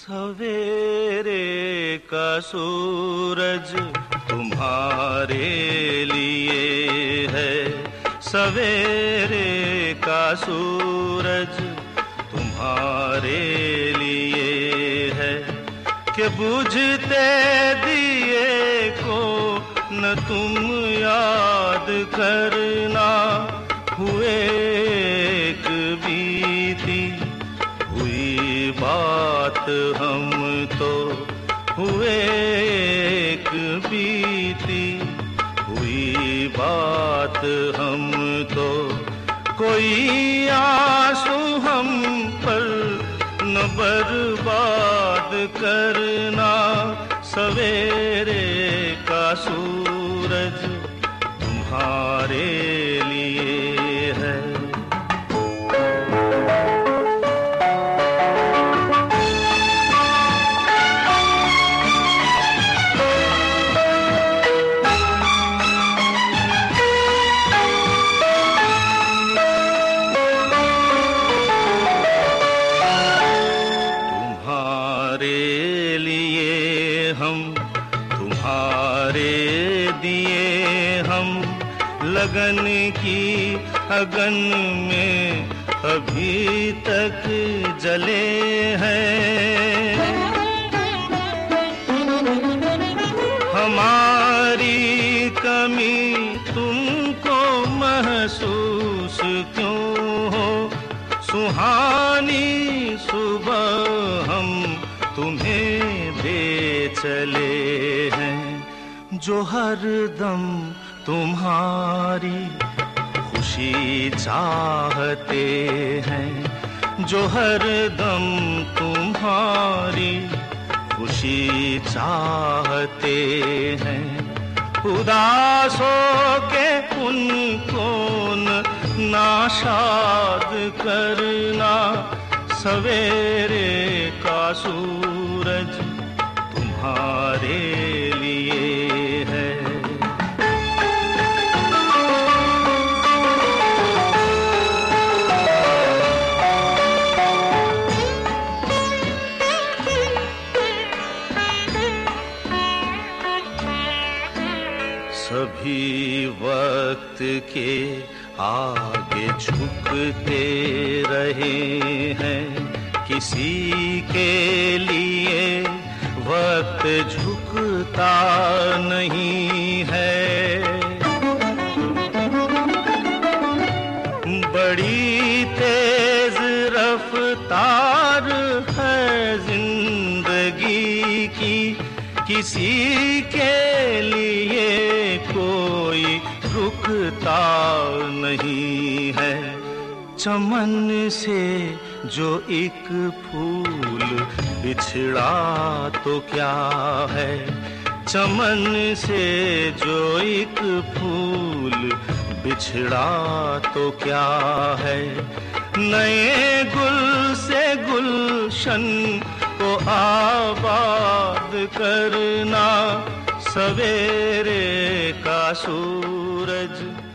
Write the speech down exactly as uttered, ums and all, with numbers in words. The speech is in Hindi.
सवेरे का सूरज तुम्हारे लिए है, सवेरे का सूरज तुम्हारे लिए है कि बुझते दिए को न तुम याद करना। हुए एक बीती हुई बात हम तो, हुए एक बीती हुई बात हम तो, कोई आंसू हम पर न बर्बाद करना। सवेरे का सूरज तुम्हारे लिए है। तुम्हारे लिए हम, तुम्हारे दिए हम, लगन की अगन में अभी तक जले हैं। हमारी कमी तुमको महसूस क्यों हो, सुहानी सुबह हम तुम्हें दे चले हैं। जो हर दम तुम्हारी खुशी चाहते हैं, जो हर दम तुम्हारी खुशी चाहते हैं। उदासों के उनको न नाशाद करना। सवेरे का सूरज तुम्हारे लिए है। सभी वक्त के आगे झुकते रहे हैं, किसी के लिए वक्त झुकता नहीं है। बड़ी तेज रफ्तार है जिंदगी की, किसी के लिए कोई रुकता नहीं है। चमन से जो एक फूल बिछड़ा तो क्या है, चमन से जो एक फूल बिछड़ा तो क्या है। नए गुल से गुलशन को आबाद करना। सवेरे का सूरज